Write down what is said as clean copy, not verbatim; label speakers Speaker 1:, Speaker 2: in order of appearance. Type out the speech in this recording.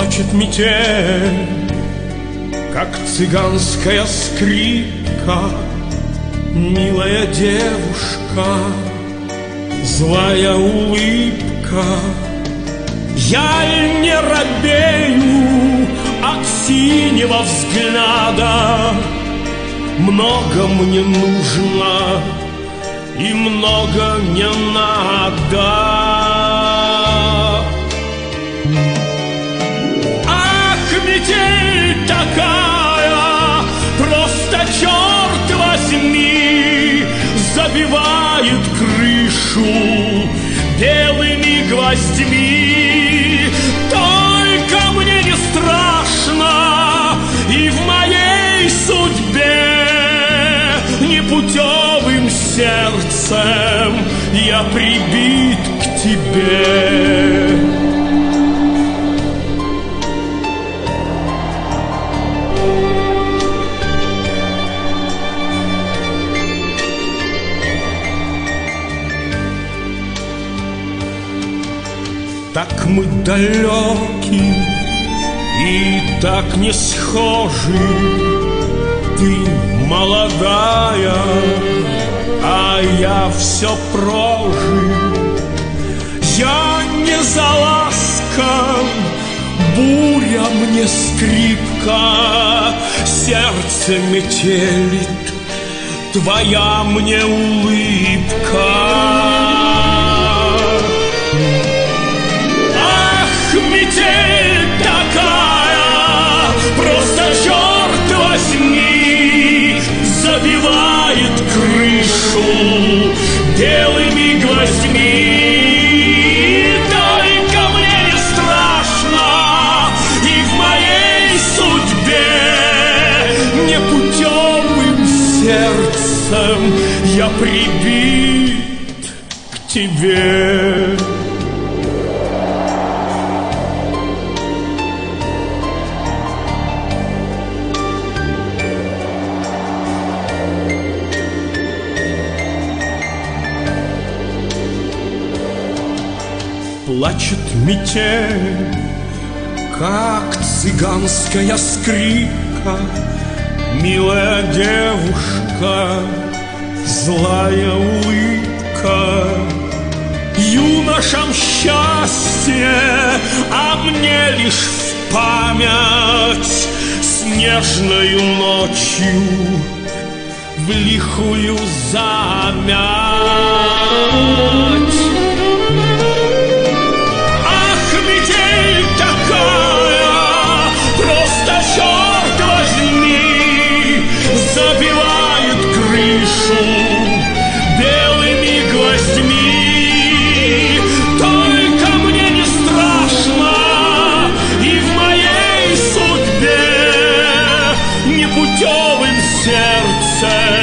Speaker 1: Плачет метель, как цыганская скрипка. Милая девушка, злая улыбка. Я не робею от синего взгляда. Много мне нужно и много не надо. Ах, метель такая, просто черт возьми, забивает крышу белыми гвоздьми. Только мне не страшно, и в моей судьбе непутевым сердцем я прибит к тебе. Так мы далеки и так не схожи. Ты молодая, а я все прожил. Я не заласкан, буря мне скрипка. Сердце метелит, твоя мне улыбка. Метель такая, просто черт возьми, забивает крышу белыми гвоздьми. Только мне не страшно, и в моей судьбе непутевым сердцем я прибит к тебе. Плачет метель, как цыганская скрипка. Милая девушка, злая улыбка. Юношам счастье, а мне лишь в память снежною ночью в лихую замять. Черт возьми, забивает крышу белыми гвоздьми. Только мне не страшно, и в моей судьбе непутевым сердцем